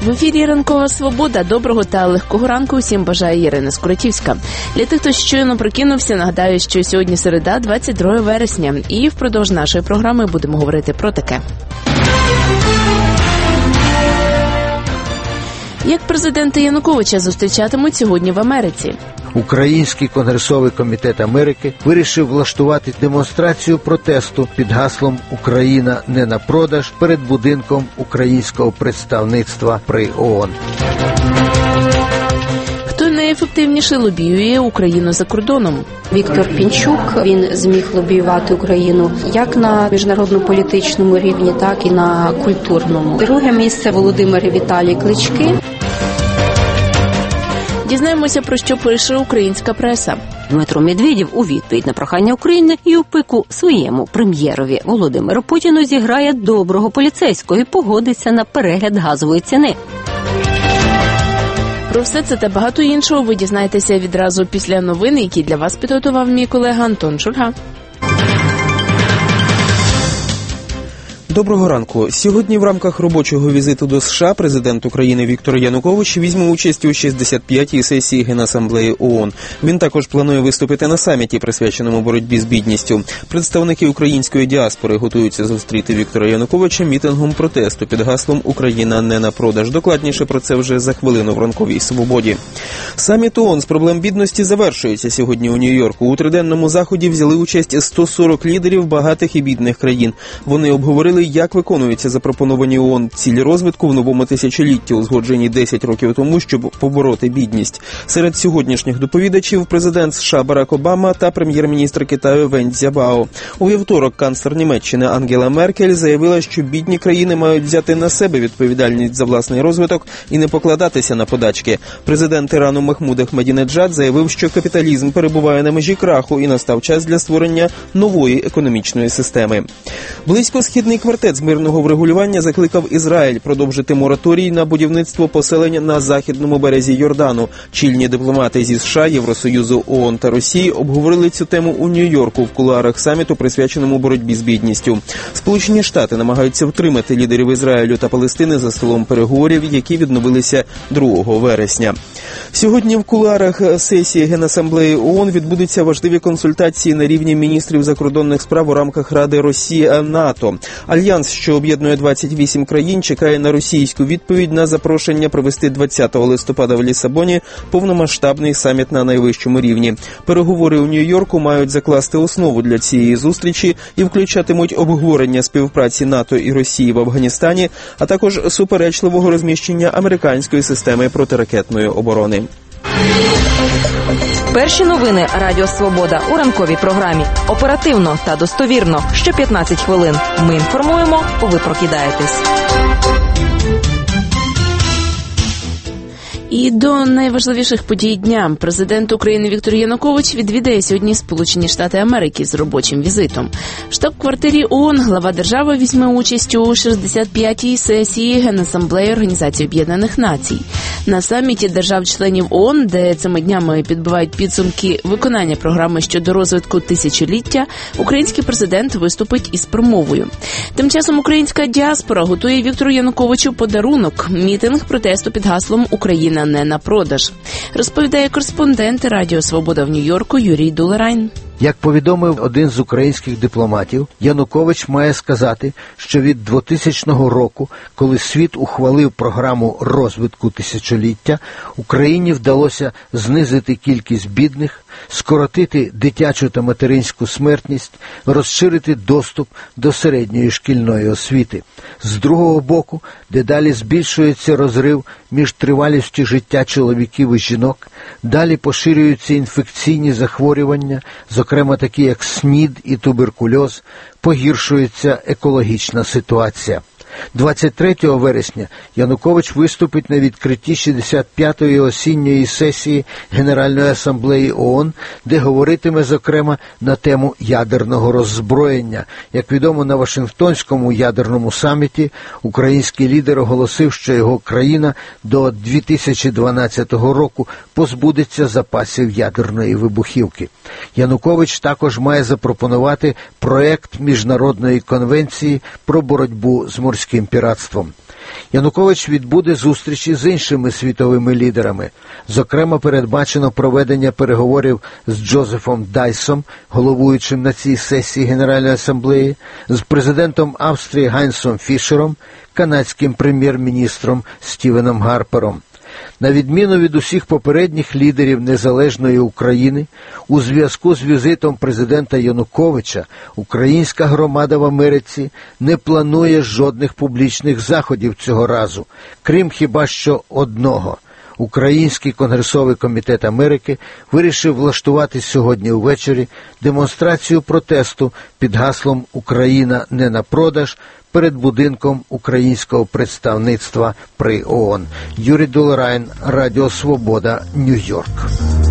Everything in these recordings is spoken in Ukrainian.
В ефірі «Ранкова свобода». Доброго та легкого ранку усім бажає Ірина Скоротівська. Для тих, хто щойно прокинувся, нагадаю, що сьогодні середа, 22 вересня. І впродовж нашої програми будемо говорити про таке. Як президента Януковича зустрічатимуть сьогодні в Америці? Український конгресовий комітет Америки вирішив влаштувати демонстрацію протесту під гаслом «Україна не на продаж» перед будинком українського представництва при ООН. Хто найефективніше лобіює Україну за кордоном? Віктор Пінчук, він зміг лобіювати Україну як на міжнародно-політичному рівні, так і на культурному. Друге місце – Володимир Віталій Клички. Дізнаємося, про що пише українська преса. Дмитро Медведєв у відповідь на прохання України і у пику своєму прем'єрові Володимиру Путіну зіграє доброго поліцейського і погодиться на перегляд газової ціни. Про все це та багато іншого ви дізнаєтеся відразу після новин, які для вас підготував мій колега Антон Шульга. Доброго ранку. Сьогодні в рамках робочого візиту до США президент України Віктор Янукович візьме участь у 65-й сесії Генасамблеї ООН. Він також планує виступити на саміті, присвяченому боротьбі з бідністю. Представники української діаспори готуються зустріти Віктора Януковича мітингом протесту під гаслом «Україна не на продаж». Докладніше про це вже за хвилину в ранковій свободі. Саміт ООН з проблем бідності завершується сьогодні у Нью-Йорку. У триденному заході взяли участь 140 лідерів багатих і бідних країн. Вони обговорили, як виконуються запропоновані ООН цілі розвитку в новому тисячолітті, узгоджені 10 років тому, щоб побороти бідність. Серед сьогоднішніх доповідачів президент США Барак Обама та прем'єр-міністр Китаю Вен Цзябао. У вівторок канцлер Німеччини Ангела Меркель заявила, що бідні країни мають взяти на себе відповідальність за власний розвиток і не покладатися на подачки. Президент Ірану Махмуд Ахмадінеджад заявив, що капіталізм перебуває на межі краху і настав час для створення нової економічної системи. Близькосхідний квартет з мирного врегулювання закликав Ізраїль продовжити мораторій на будівництво поселень на західному березі Йордану. Чільні дипломати зі США, Євросоюзу, ООН та Росії обговорили цю тему у Нью-Йорку в кулуарах саміту, присвяченому боротьбі з бідністю. Сполучені Штати намагаються втримати лідерів Ізраїлю та Палестини за столом переговорів, які відновилися 2 вересня. Сьогодні в кулуарах сесії Генасамблеї ООН відбудуться важливі консультації на рівні міністрів закордонних справ у рамках Ради Росія-НАТО. Альянс, що об'єднує 28 країн, чекає на російську відповідь на запрошення провести 20 листопада в Лісабоні повномасштабний саміт на найвищому рівні. Переговори у Нью-Йорку мають закласти основу для цієї зустрічі і включатимуть обговорення співпраці НАТО і Росії в Афганістані, а також суперечливого розміщення американської системи протиракетної оборони. Перші новини Радіо Свобода у ранковій програмі. Оперативно та достовірно. Що 15 хвилин. Ми інформуємо, ви прокидаєтесь. І до найважливіших подій дня. Президент України Віктор Янукович відвідає сьогодні Сполучені Штати Америки з робочим візитом. В штаб-квартирі ООН глава держави візьме участь у 65-й сесії Генасамблеї Організації Об'єднаних Націй. На саміті держав-членів ООН, де цими днями підбивають підсумки виконання програми щодо розвитку тисячоліття, український президент виступить із промовою. Тим часом українська діаспора готує Віктору Януковичу подарунок – мітинг протесту під гаслом «Україна не на продаж», розповідає кореспондент Радіо Свобода в Нью-Йорку Юрій Дулерайн. Як повідомив один з українських дипломатів, Янукович має сказати, що від 2000 року, коли світ ухвалив програму розвитку тисячоліття, Україні вдалося знизити кількість бідних, скоротити дитячу та материнську смертність, розширити доступ до середньої шкільної освіти. З другого боку, дедалі збільшується розрив між тривалістю життя чоловіків і жінок, далі поширюються інфекційні захворювання, зокрема такі як СНІД і туберкульоз, погіршується екологічна ситуація. 23 вересня Янукович виступить на відкритті 65-ї осінньої сесії Генеральної асамблеї ООН, де говоритиме, зокрема, на тему ядерного роззброєння. Як відомо, на Вашингтонському ядерному саміті український лідер оголосив, що його країна до 2012 року позбудеться запасів ядерної вибухівки. Янукович також має запропонувати проект Міжнародної конвенції про боротьбу з морським піратством. Янукович відбуде зустрічі з іншими світовими лідерами. Зокрема, передбачено проведення переговорів з Джозефом Дайсом, головуючим на цій сесії Генеральної асамблеї, з президентом Австрії Гайнсом Фішером, канадським прем'єр-міністром Стівеном Гарпером. На відміну від усіх попередніх лідерів незалежної України, у зв'язку з візитом президента Януковича українська громада в Америці не планує жодних публічних заходів цього разу, крім хіба що одного. Український Конгресовий комітет Америки вирішив влаштувати сьогодні увечері демонстрацію протесту під гаслом «Україна не на продаж» перед будинком українського представництва при ООН. Юрій Долорайн, Радіо Свобода, Нью-Йорк.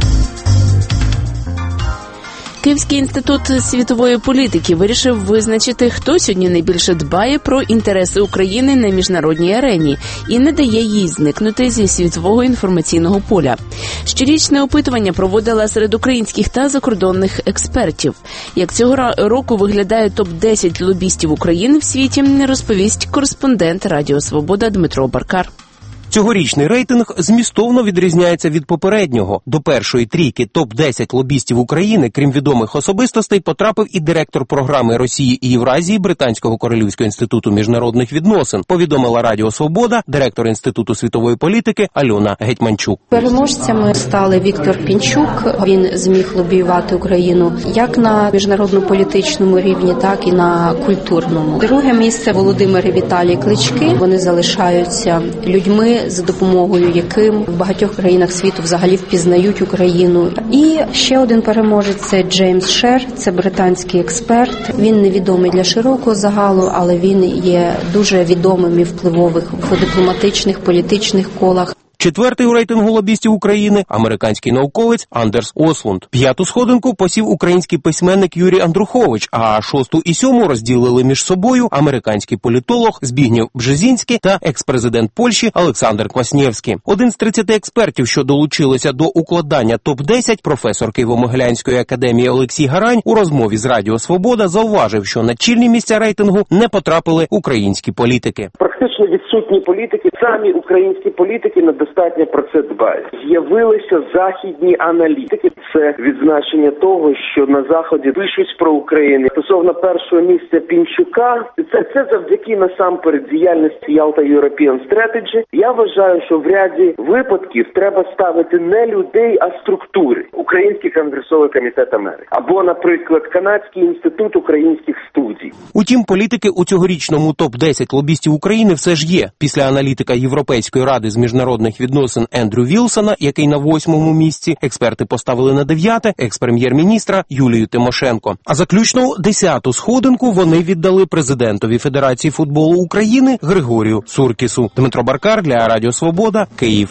Київський інститут світової політики вирішив визначити, хто сьогодні найбільше дбає про інтереси України на міжнародній арені і не дає їй зникнути зі світового інформаційного поля. Щорічне опитування проводила серед українських та закордонних експертів. Як цього року виглядає топ-10 лобістів України в світі, розповість кореспондент Радіо Свобода Дмитро Баркар. Цьогорічний рейтинг змістовно відрізняється від попереднього. До першої трійки топ-10 лобістів України, крім відомих особистостей, потрапив і директор програми Росії і Євразії Британського Королівського інституту міжнародних відносин, повідомила Радіо Свобода директор Інституту світової політики Альона Гетьманчук. Переможцями стали Віктор Пінчук. Він зміг лобіювати Україну як на міжнародно-політичному рівні, так і на культурному. Друге місце Володимир і Віталій Клички. Вони залишаються людьми, за допомогою яким в багатьох країнах світу взагалі впізнають Україну. І ще один переможець – це Джеймс Шер, це британський експерт. Він невідомий для широкого загалу, але він є дуже відомим і впливовим в дипломатичних, політичних колах. Четвертий у рейтингу лобістів України – американський науковець Андерс Ослунд. П'яту сходинку посів український письменник Юрій Андрухович, а шосту і сьому розділили між собою американський політолог Збігнєв Бжезінський та екс-президент Польщі Олександр Кваснєвський. Один з 30 експертів, що долучилися до укладання топ-10, професор Києво-Могилянської академії Олексій Гарань у розмові з Радіо Свобода зауважив, що на чільні місця рейтингу не потрапили українські політики. Практично відсутні політики, самі українські політики недостатньо про це дбають. З'явилися західні аналітики. Це відзначення того, що на Заході пишуть про Україну. Стосовно першого місця Пінчука, це завдяки насамперед діяльності Ялта European Strategy. Я вважаю, що в ряді випадків треба ставити не людей, а структури. Український Конгресовий комітет Америки. Або, наприклад, Канадський інститут українських студій. Утім, політики у цьогорічному топ-10 лобістів України все ж є. Після аналітика Європейської ради з міжнародних відносин Ендрю Вілсона, який на 8-му місці, експерти поставили на 9-те, екс-прем'єр-міністра Юлію Тимошенко. А заключну 10-ту сходинку вони віддали президентові Федерації футболу України Григорію Суркісу. Дмитро Баркар для Радіо Свобода, Київ.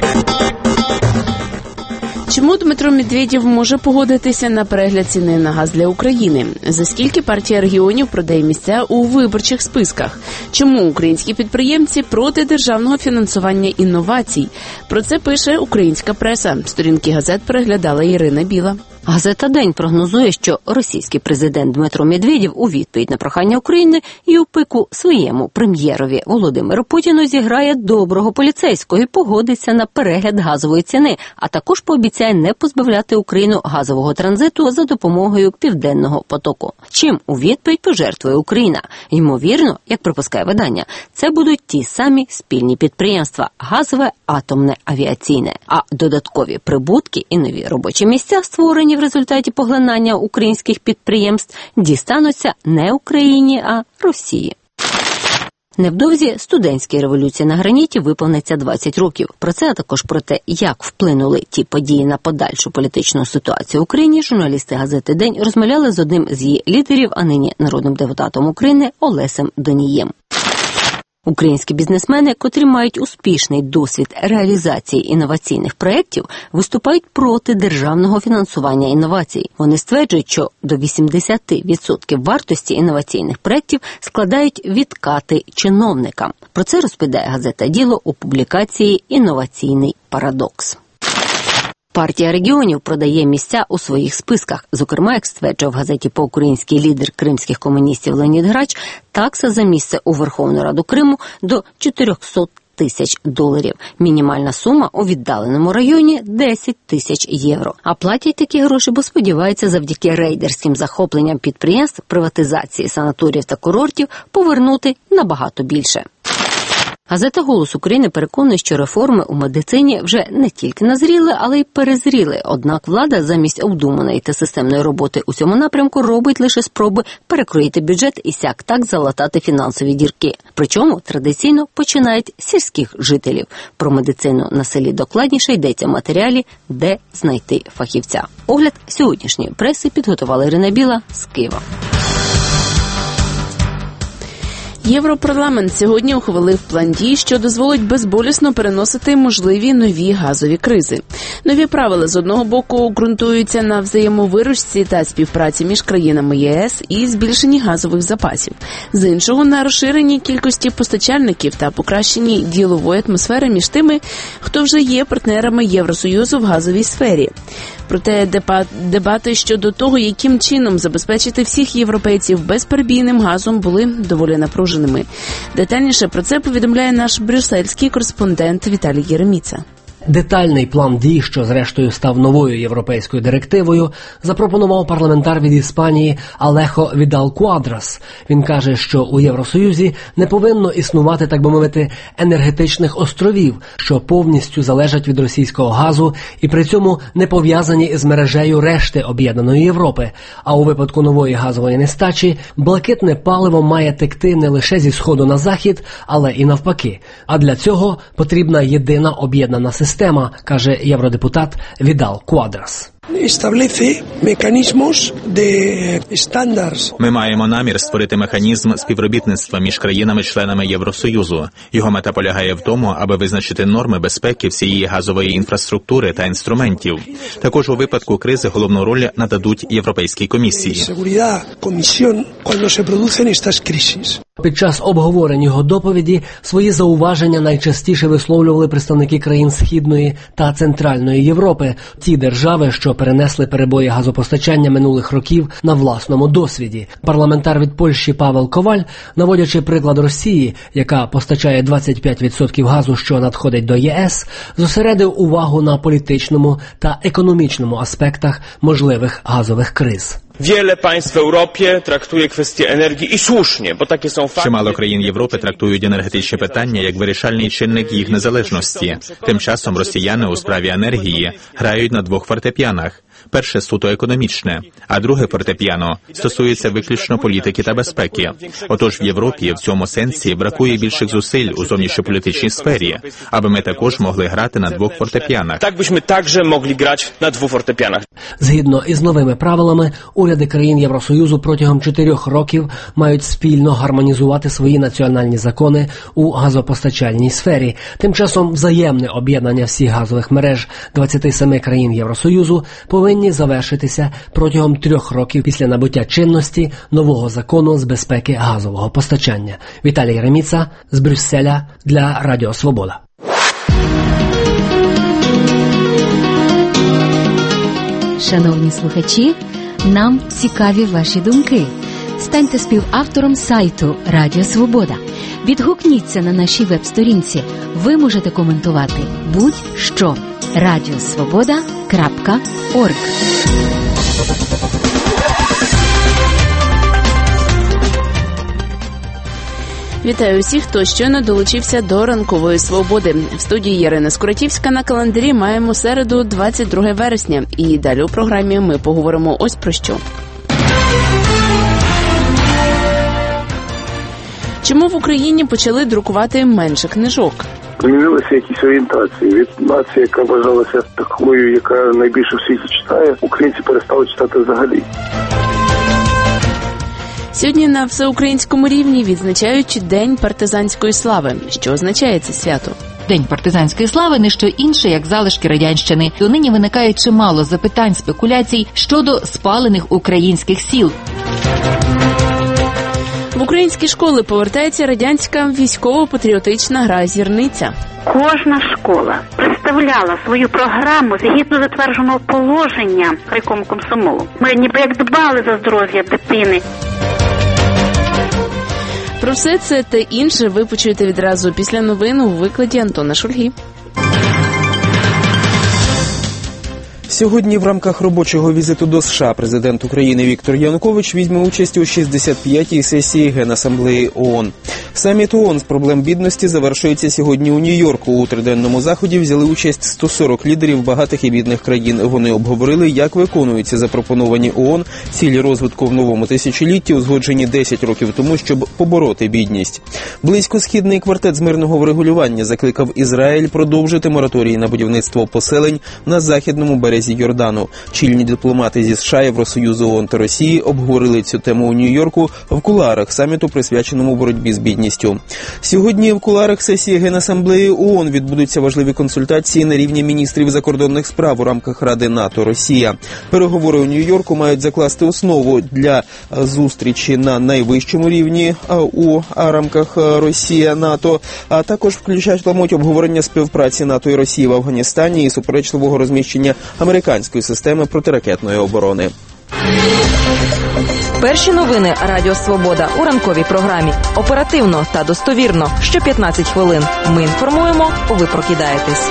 Чому Дмитро Медведєв може погодитися на перегляд ціни на газ для України? За скільки партія регіонів продає місця у виборчих списках? Чому українські підприємці проти державного фінансування інновацій? Про це пише українська преса. Сторінки газет переглядала Ірина Біла. Газета «День» прогнозує, що російський президент Дмитро Медведєв у відповідь на прохання України і у пику своєму прем'єрові Володимиру Путіну зіграє доброго поліцейського і погодиться на перегляд газової ціни, а також пообіцяє не позбавляти Україну газового транзиту за допомогою Південного потоку. Чим у відповідь пожертвує Україна? Ймовірно, як припускає видання, це будуть ті самі спільні підприємства – газове, атомне, авіаційне. А додаткові прибутки і нові робочі місця, створені в результаті поглинання українських підприємств, дістануться не Україні, а Росії. Невдовзі студентській революції на граніті виповниться 20 років. Про це, а також про те, як вплинули ті події на подальшу політичну ситуацію в Україні, журналісти газети «День» розмовляли з одним з її лідерів, а нині народним депутатом України Олесем Донієм. Українські бізнесмени, котрі мають успішний досвід реалізації інноваційних проєктів, виступають проти державного фінансування інновацій. Вони стверджують, що до 80% вартості інноваційних проєктів складають відкати чиновникам. Про це розповідає газета «Діло» у публікації «Інноваційний парадокс». Партія регіонів продає місця у своїх списках. Зокрема, як стверджував в газеті по-українськи лідер кримських комуністів Леонід Грач, такса за місце у Верховну Раду Криму до 400 тисяч доларів. Мінімальна сума у віддаленому районі – 10 тисяч євро. А платять такі гроші, бо сподіваються завдяки рейдерським захопленням підприємств, приватизації санаторіїв та курортів повернути набагато більше. Газета «Голос України» переконує, що реформи у медицині вже не тільки назріли, але й перезріли. Однак влада замість обдуманої та системної роботи у цьому напрямку робить лише спроби перекроїти бюджет і сяк-так залатати фінансові дірки. Причому традиційно починають з сільських жителів. Про медицину на селі докладніше йдеться в матеріалі «Де знайти фахівця». Огляд сьогоднішньої преси підготувала Ірина Біла з Києва. Європарламент сьогодні ухвалив план дій, що дозволить безболісно переносити можливі нові газові кризи. Нові правила з одного боку ґрунтуються на взаємовиручці та співпраці між країнами ЄС і збільшенні газових запасів. З іншого – на розширенні кількості постачальників та покращенні ділової атмосфери між тими, хто вже є партнерами Євросоюзу в газовій сфері. Проте дебати щодо того, яким чином забезпечити всіх європейців безперебійним газом, були доволі напруженими. Детальніше про це повідомляє наш брюссельський кореспондент Віталій Єреміца. Детальний план дій, що зрештою став новою європейською директивою, запропонував парламентар від Іспанії Алехо Відал-Квадрас. Він каже, що у Євросоюзі не повинно існувати, так би мовити, енергетичних островів, що повністю залежать від російського газу і при цьому не пов'язані із мережею решти об'єднаної Європи. А у випадку нової газової нестачі блакитне паливо має текти не лише зі сходу на захід, але і навпаки. А для цього потрібна єдина об'єднана система, каже євродепутат Відал Квадрас. Ми маємо намір створити механізм співробітництва між країнами-членами Євросоюзу. Його мета полягає в тому, аби визначити норми безпеки всієї газової інфраструктури та інструментів. Також у випадку кризи головну роль нададуть Європейській комісії. Під час обговорень його доповіді свої зауваження найчастіше висловлювали представники країн Східної та Центральної Європи, ті держави, що перенесли перебої газопостачання минулих років на власному досвіді. Парламентар від Польщі Павел Коваль, наводячи приклад Росії, яка постачає 25% газу, що надходить до ЄС, зосередив увагу на політичному та економічному аспектах можливих газових криз. Wiele państw w Europie traktuje kwestie energii i słusznie, bo takie są fakty. Чимало країн Європи трактують енергетичні питання як вирішальний чинник їх незалежності. Тим часом росіяни у справі енергії грають на двох фортепіанах. Перше суто економічне, а друге фортепіано стосується виключно політики та безпеки. Отож в Європі в цьому сенсі бракує більших зусиль у зовнішньополітичній сфері, аби ми також могли грати на двох фортепіанах. Так byśmy także mogli grać na dwóch fortepianach. Згідно із новими правилами, уряди країн Євросоюзу протягом 4 років мають спільно гармонізувати свої національні закони у газопостачальній сфері. Тим часом взаємне об'єднання всіх газових мереж 27 країн Євросоюзу повинні завершитися протягом 3 років після набуття чинності нового закону з безпеки газового постачання. Віталій Єреміца з Брюсселя для Радіо Свобода. Шановні слухачі, нам цікаві ваші думки. Станьте співавтором сайту Радіо Свобода. Відгукніться на нашій веб-сторінці. Ви можете коментувати будь-що. radiosvoboda.org. Вітаю усіх, хто щойно долучився до ранкової свободи. В студії Ярина Скоротівська. На календарі маємо середу, 22 вересня. І далі у програмі ми поговоримо ось про що. Чому в Україні почали друкувати менше книжок? Змінилися якісь орієнтації. Від нації, яка вважалася такою, яка найбільше в світі читає, українці перестали читати взагалі. Сьогодні на всеукраїнському рівні відзначають День партизанської слави. Що означає це свято? День партизанської слави – не що інше, як залишки радянщини. Донині виникає чимало запитань, спекуляцій щодо спалених українських сіл. В українські школи повертається радянська військово-патріотична гра «Зірниця». Кожна школа виставляла свою програму згідно затвердженого положення райкому комсомолу. Ми ніби як дбали за здоров'я дитини. Про все це та інше ви почуєте відразу після новин у викладі Антона Шульги. Сьогодні в рамках робочого візиту до США президент України Віктор Янукович візьме участь у 65-й сесії Генасамблеї ООН. Саміт ООН з проблем бідності завершується сьогодні у Нью-Йорку. У триденному заході взяли участь 140 лідерів багатих і бідних країн. Вони обговорили, як виконуються запропоновані ООН цілі розвитку в новому тисячолітті, узгоджені 10 років тому, щоб побороти бідність. Близькосхідний квартет з мирного врегулювання закликав Ізраїль продовжити мораторій на будівництво поселень на західному березі Йордану. Чільні дипломати зі США, Євросоюзу, ООН та Росії обговорили цю тему у Нью-Йорку в кулуарах саміту, присвяченому боротьбі з бідністю. Сьогодні в кулуарах сесії Генасамблеї ООН відбудуться важливі консультації на рівні міністрів закордонних справ у рамках Ради НАТО-Росія. Переговори у Нью-Йорку мають закласти основу для зустрічі на найвищому рівні у рамках Росія-НАТО, а також включатимуть обговорення співпраці НАТО і Росії в Афганістані і суперечливого розміщення американської системи протиракетної оборони. Перші новини Радіо Свобода у ранковій програмі. Оперативно та достовірно. Що 15 хвилин. Ми інформуємо, ви прокидаєтесь.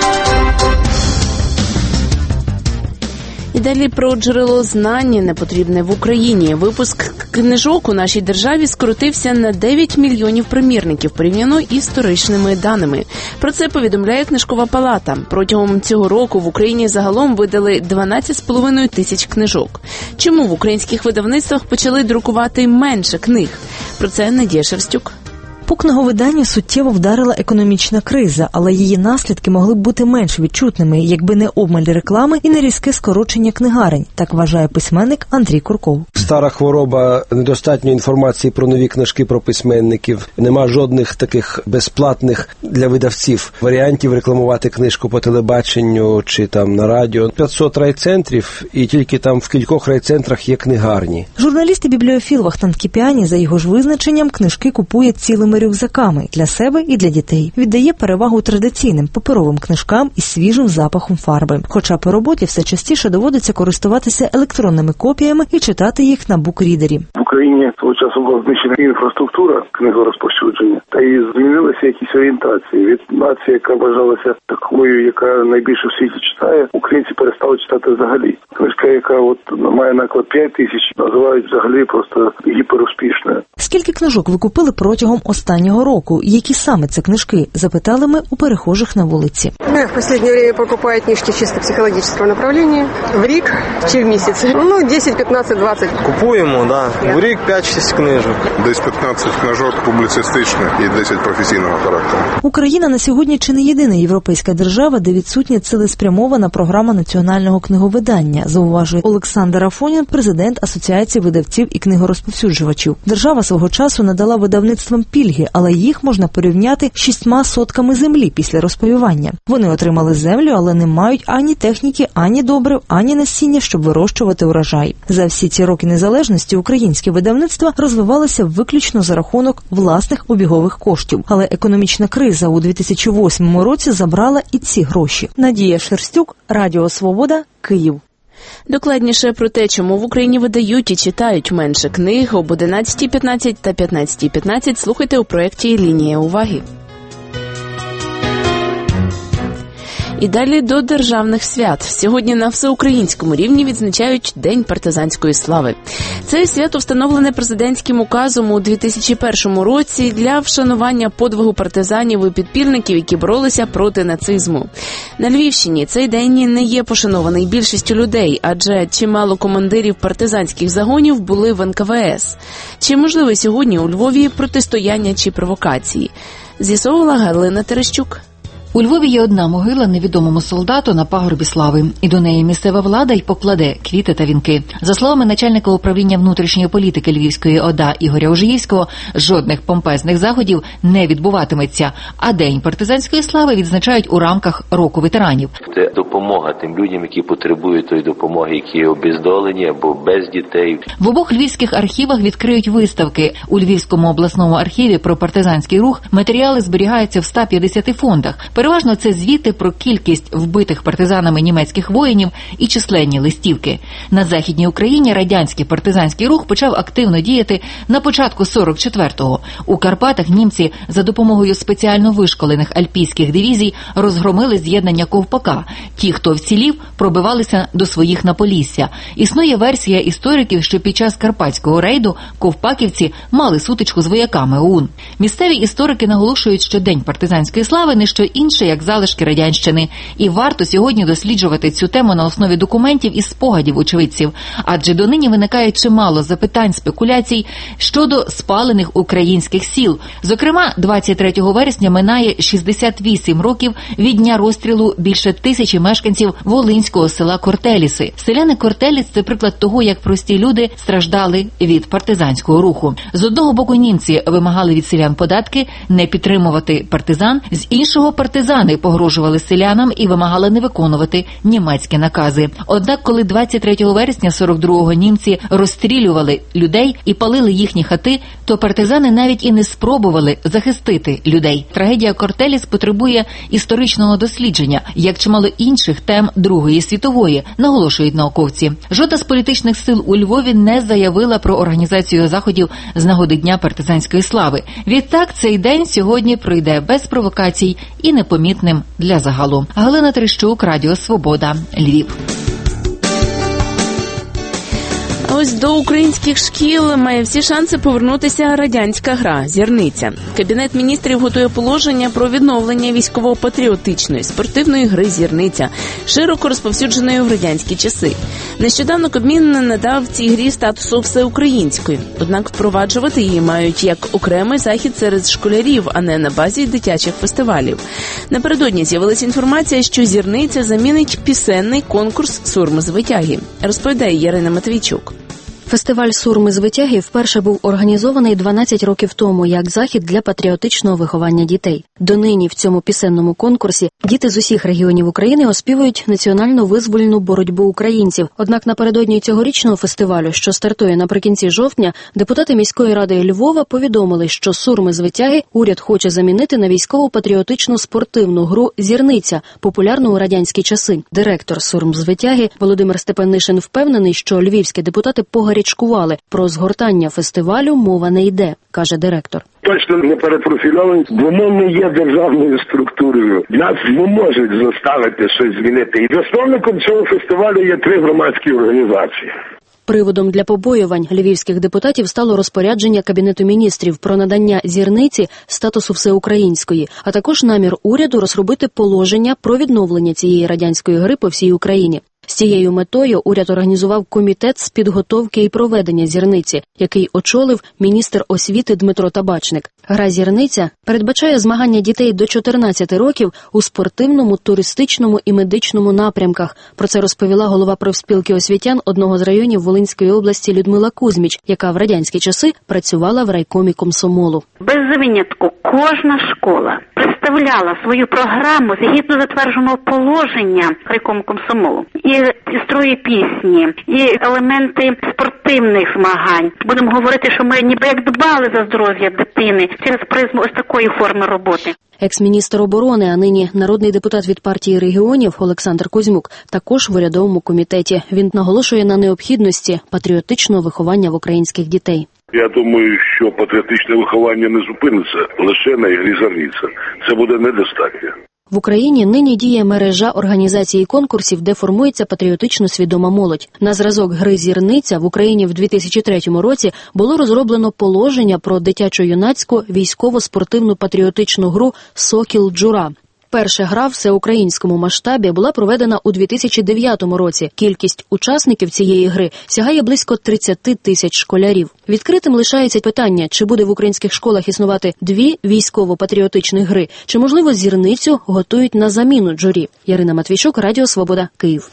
І далі про джерело знань непотрібне в Україні. Випуск книжок у нашій державі скоротився на 9 мільйонів примірників порівняно із історичними даними. Про це повідомляє Книжкова палата. Протягом цього року в Україні загалом видали 12,5 тисяч книжок. Чому в українських видавництвах почали друкувати менше книг? Про це Надія Шерстюк. По книговиданню суттєво вдарила економічна криза, але її наслідки могли б бути менш відчутними, якби не обмаль реклами і не різке скорочення книгарень, так вважає письменник Андрій Курков. Стара хвороба, недостатньо інформації про нові книжки про письменників, нема жодних таких безплатних для видавців варіантів рекламувати книжку по телебаченню чи там на радіо. 500 райцентрів, і тільки там в кількох райцентрах є книгарні. Журналіст і бібліофіл Вахтанг Кіпіані, за його ж визначенням, книжки купує цілими рюкзаками для себе і для дітей. Віддає перевагу традиційним паперовим книжкам із свіжим запахом фарби. Хоча по роботі все частіше доводиться користуватися електронними копіями і читати їх на букрідері. В Україні свого часу була знищена інфраструктура книгорозповсюдження, та і змінилися якісь орієнтації. Від нації, яка вважалася такою, яка найбільше в світі читає, українці перестали читати взагалі. Книжка, яка має наклад 5 тисяч, називають взагалі просто гіперуспішною. Скільки книжок ви купили протягом останнього року? Які саме це книжки? Запитали ми у перехожих на вулиці. В останнє время покупаю книжки чисто психологічного направлення. В рік чи в місяць? 10, 15, 20. Купуємо, да. В рік 5-6 книжок. Десь 15 книжок публіцистичних і 10 професійного характеру. Україна на сьогодні чи не єдина європейська держава, де відсутня цілеспрямована програма національного книговидання, зауважує Олександр Афонін, президент Асоціації видавців і книгорозповсюджувачів. Держава свого часу надала видавництвам пільги, але їх можна порівняти з 6 сотками землі після розпаювання. Вони отримали землю, але не мають ані техніки, ані добрив, ані насіння, щоб вирощувати урожай. За всі ці роки незалежності українське видавництво розвивалося виключно за рахунок власних обігових коштів. Але економічна криза у 2008 році забрала і ці гроші. Надія Шерстюк, Радіо Свобода, Київ. Докладніше про те, чому в Україні видають і читають менше книг об 11:15 та 15:15 слухайте у проєкті «Лінія уваги». І далі до державних свят. Сьогодні на всеукраїнському рівні відзначають День партизанської слави. Це свято встановлене президентським указом у 2001 році для вшанування подвигу партизанів і підпільників, які боролися проти нацизму. На Львівщині цей день не є пошанований більшістю людей, адже чимало командирів партизанських загонів були в НКВС. Чи можливе сьогодні у Львові протистояння чи провокації? З'ясовувала Галина Терещук. У Львові є одна могила невідомому солдату на пагорбі слави, і до неї місцева влада й покладе квіти та вінки. За словами начальника управління внутрішньої політики Львівської ОДА Ігоря Ожиївського, жодних помпезних заходів не відбуватиметься, а День партизанської слави відзначають у рамках Року ветеранів. Це допомога тим людям, які потребують тої допомоги, які обездолені або без дітей. В обох львівських архівах відкриють виставки. У Львівському обласному архіві про партизанський рух матеріали зберігаються в 150 фондах. Переважно це звіти про кількість вбитих партизанами німецьких воїнів і численні листівки. На Західній Україні радянський партизанський рух почав активно діяти на початку 44-го. У Карпатах німці за допомогою спеціально вишколених альпійських дивізій розгромили з'єднання Ковпака. Ті, хто вцілів, пробивалися до своїх на Полісся. Існує версія істориків, що під час карпатського рейду ковпаківці мали сутичку з вояками ОУН. Місцеві історики наголошують, що День партизанської слави – не що інше, як залишки радянщини. І варто сьогодні досліджувати цю тему на основі документів і спогадів очевидців, адже донині виникає чимало запитань, спекуляцій щодо спалених українських сіл. Зокрема, 23 вересня минає 68 років від дня розстрілу більше 1000 мешканців волинського села Кортеліси. Селяни Кортеліс – це приклад того, як прості люди страждали від партизанського руху. З одного боку німці вимагали від селян податки, не підтримувати партизан, з іншого партизани погрожували селянам і вимагали не виконувати німецькі накази. Однак, коли 23 вересня 42-го німці розстрілювали людей і палили їхні хати, то партизани навіть і не спробували захистити людей. Трагедія Кортеліс потребує історичного дослідження, як чимало інших тем Другої світової, наголошують науковці. Жодна з політичних сил у Львові не заявила про організацію заходів з нагоди Дня партизанської слави. Відтак, цей день сьогодні пройде без провокацій і непомітним для загалу. Галина Трещук, Радіо Свобода, Львів. Ось до українських шкіл має всі шанси повернутися радянська гра «Зірниця». Кабінет міністрів готує положення про відновлення військово-патріотичної спортивної гри «Зірниця», широко розповсюдженої в радянські часи. Нещодавно Кабмін надав цій грі статусу всеукраїнської. Однак впроваджувати її мають як окремий захід серед школярів, а не на базі дитячих фестивалів. Напередодні з'явилася інформація, що «Зірниця» замінить пісенний конкурс «Сурми-звитяги», розповідає Ярина Матвійчук. Фестиваль «Сурми-звитяги» вперше був організований 12 років тому як захід для патріотичного виховання дітей. Донині в цьому пісенному конкурсі діти з усіх регіонів України оспівують національно-визвольну боротьбу українців. Однак напередодні цьогорічного фестивалю, що стартує наприкінці жовтня, депутати міської ради Львова повідомили, що «Сурми-звитяги» уряд хоче замінити на військово-патріотичну спортивну гру «Зірниця», популярну у радянські часи. Директор «Сурм-звитяги» Володимир Степанишин впевнений, що львівські депутати погарячкували. Про згортання фестивалю мова не йде, каже директор. Точно не перепрофільовані, воно не є державною структурою. Нас не можуть заставити щось змінити. І засновником цього фестивалю є 3 громадські організації. Приводом для побоювань львівських депутатів стало розпорядження Кабінету міністрів про надання «Зірниці» статусу всеукраїнської, а також намір уряду розробити положення про відновлення цієї радянської гри по всій Україні. З цією метою уряд організував комітет з підготовки і проведення «Зірниці», який очолив міністр освіти Дмитро Табачник. Гра «Зірниця» передбачає змагання дітей до 14 років у спортивному, туристичному і медичному напрямках. Про це розповіла голова профспілки освітян одного з районів Волинської області Людмила Кузьміч, яка в радянські часи працювала в райкомі комсомолу. Без винятку кожна школа представляла свою програму згідно затвердженого положення райкому комсомолу. І строї пісні, і елементи спортивних змагань. Будемо говорити, що ми ніби як дбали за здоров'я дитини через призму ось такої форми роботи. Екс-міністр оборони, а нині народний депутат від партії регіонів Олександр Кузьмук також в урядовому комітеті. Він наголошує на необхідності патріотичного виховання в українських дітей. Я думаю, що патріотичне виховання не зупиниться лише на ігрі «Зірниця». Це буде недостатньо. В Україні нині діє мережа організацій конкурсів, де формується патріотично свідома молодь. На зразок гри «Зірниця» в Україні в 2003 році було розроблено положення про дитячо-юнацьку військово-спортивну патріотичну гру «Сокіл-Джура». Перша гра в всеукраїнському масштабі була проведена у 2009 році. Кількість учасників цієї гри сягає близько 30 тисяч школярів. Відкритим лишається питання, чи буде в українських школах існувати 2 військово-патріотичні гри, чи, можливо, «Зірницю» готують на заміну джурі. Ярина Матвійчук, Радіо Свобода, Київ.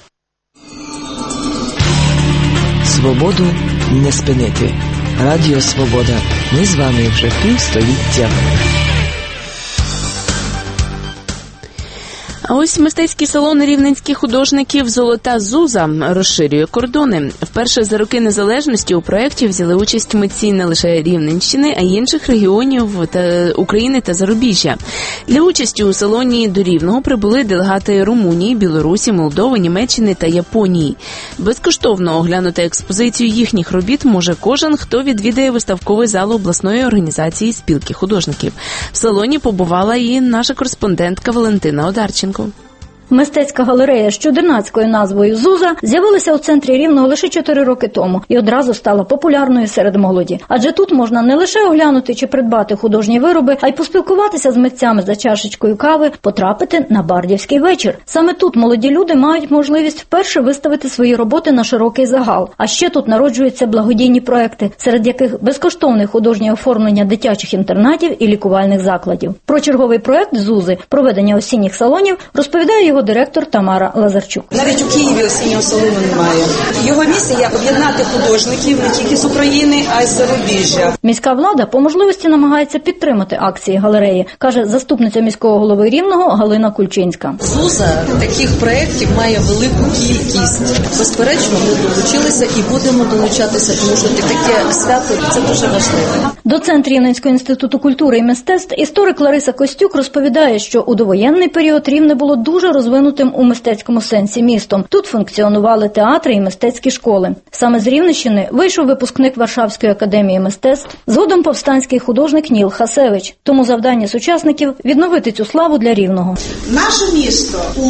Свободу не спинити. Радіо Свобода. Ми з вами вже півстоліття. А ось мистецький салон рівненських художників «Золота Зуза» розширює кордони. Вперше за роки незалежності у проєкті взяли участь митці не лише Рівненщини, а й інших регіонів України та зарубіжжя. Для участі у салоні до Рівного прибули делегати Румунії, Білорусі, Молдови, Німеччини та Японії. Безкоштовно оглянути експозицію їхніх робіт може кожен, хто відвідає виставковий зал обласної організації спілки художників. В салоні побувала і наша кореспондентка Валентина Одарченко. Мистецька галерея з чудернацькою назвою «Зуза» з'явилася у центрі Рівного лише 4 роки тому і одразу стала популярною серед молоді. Адже тут можна не лише оглянути чи придбати художні вироби, а й поспілкуватися з митцями за чашечкою кави, потрапити на бардівський вечір. Саме тут молоді люди мають можливість вперше виставити свої роботи на широкий загал. А ще тут народжуються благодійні проекти, серед яких безкоштовне художнє оформлення дитячих інтернатів і лікувальних закладів. Про черговий проект «Зузи» – проведення осінніх салонів розповідає його директор Тамара Лазарчук. Навіть у Києві осіннього салону немає. Його місія – об'єднати художників не тільки з України, а й з зарубіжжя. Міська влада по можливості намагається підтримати акції галереї, каже заступниця міського голови Рівного Галина Кульчинська. «Зуза» таких проєктів має велику кількість. Безперечно, ми долучилися і будемо долучатися, тому що таке свято – це дуже важливо. Доцент Рівненського інституту культури і мистецтв історик Лариса Костюк розповідає, що у довоєнний період Рівне було дуже розвинутим у мистецькому сенсі містом. Тут функціонували театри і мистецькі школи. Саме з Рівненщини вийшов випускник Варшавської академії мистецтв, згодом повстанський художник Ніл Хасевич. Тому завдання сучасників – відновити цю славу для Рівного. Наше місто у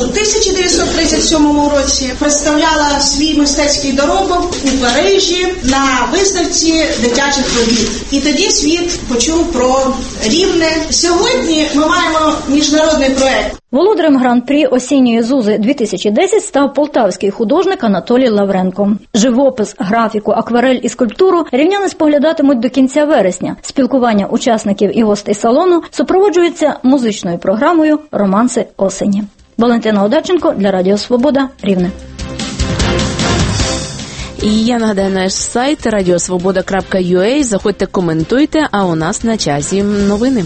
1937 році представляло свій мистецький доробок у Парижі на виставці дитячих робіт. І тоді світ почув про Рівне. Сьогодні ми маємо міжнародний проект. Володарем гран-прі осінньої «Зузи» 2010 став полтавський художник Анатолій Лавренко. Живопис, графіку, акварель і скульптуру рівняни споглядатимуть до кінця вересня. Спілкування учасників і гостей салону супроводжується музичною програмою «Романси осені». Валентина Одарченко для Радіо Свобода, Рівне. І я нагадаю наш сайт radiosvoboda.ua. Заходьте, коментуйте, а у нас на часі новини.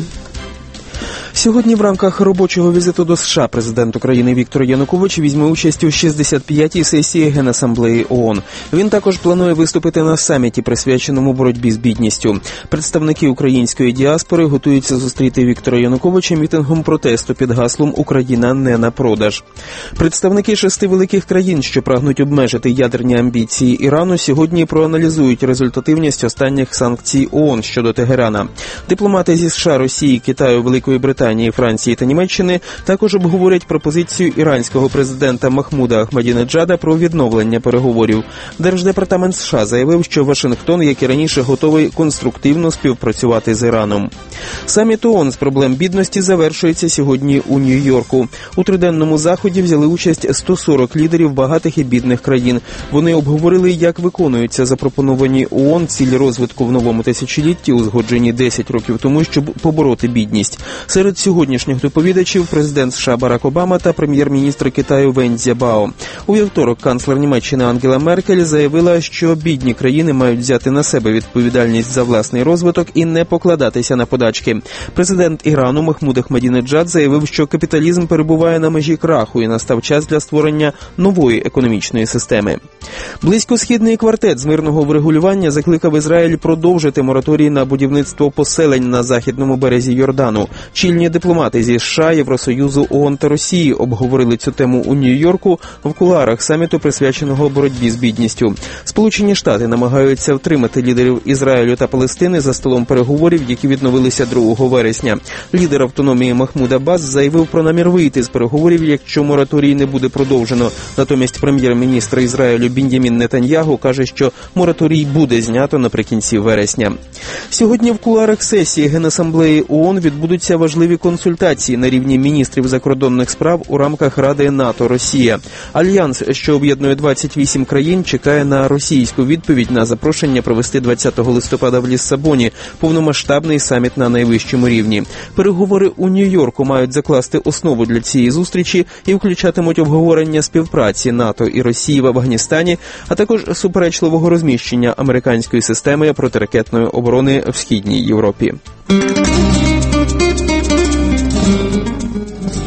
Сьогодні в рамках робочого візиту до США президент України Віктор Янукович візьме участь у 65-й сесії Генасамблеї ООН. Він також планує виступити на саміті, присвяченому боротьбі з бідністю. Представники української діаспори готуються зустріти Віктора Януковича мітингом протесту під гаслом «Україна не на продаж». Представники 6 великих країн, що прагнуть обмежити ядерні амбіції Ірану, сьогодні проаналізують результативність останніх санкцій ООН щодо Тегерана. Дипломати зі США, Росії, Китаю, Великої Британії, Франції та Німеччини також обговорять пропозицію іранського президента Махмуда Ахмадінеджада про відновлення переговорів. Держдепартамент США заявив, що Вашингтон, як і раніше, готовий конструктивно співпрацювати з Іраном. Саміт ООН з проблем бідності завершується сьогодні у Нью-Йорку. У триденному заході взяли участь 140 лідерів багатих і бідних країн. Вони обговорили, як виконуються запропоновані ООН цілі розвитку в новому тисячолітті, узгоджені 10 років тому, щоб побороти бідність. Серед сьогоднішніх доповідачів президент США Барак Обама та прем'єр-міністр Китаю Вен Цзябао. У вівторок канцлер Німеччини Ангела Меркель заявила, що бідні країни мають взяти на себе відповідальність за власний розвиток і не покладатися на подачки. Президент Ірану Махмуд Ахмадінеджад заявив, що капіталізм перебуває на межі краху і настав час для створення нової економічної системи. Близькосхідний квартет з мирного врегулювання закликав Ізраїль продовжити мораторій на будівництво поселень на західному березі Йордану. Чільні дипломати зі США, Євросоюзу, ООН та Росії обговорили цю тему у Нью-Йорку в кулуарах саміту, присвяченого боротьбі з бідністю. Сполучені Штати намагаються втримати лідерів Ізраїлю та Палестини за столом переговорів, які відновилися 2 вересня. Лідер автономії Махмуд Аббас заявив про намір вийти з переговорів, якщо мораторій не буде продовжено. Натомість прем'єр-міністр Ізраїлю Бін'ямін Нетаньягу каже, що мораторій буде знято наприкінці вересня. Сьогодні в кулуарах сесії Генасамблеї ООН відбудуться важливі консультації на рівні міністрів закордонних справ у рамках Ради НАТО-Росія. Альянс, що об'єднує 28 країн, чекає на російську відповідь на запрошення провести 20 листопада в Ліссабоні повномасштабний саміт на найвищому рівні. Переговори у Нью-Йорку мають закласти основу для цієї зустрічі і включатимуть обговорення співпраці НАТО і Росії в Афганістані, а також суперечливого розміщення американської системи протиракетної оборони в Східній Європі.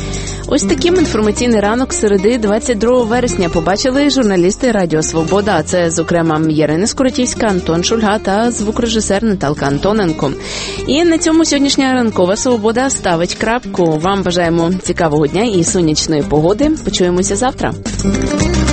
Ось таким інформаційний ранок середи 22 вересня побачили журналісти Радіо Свобода. Це, зокрема, Ярина Скоротівська, Антон Шульга та звукорежисер Наталка Антоненко. І на цьому сьогоднішня ранкова Свобода ставить крапку. Вам бажаємо цікавого дня і сонячної погоди. Почуємося завтра.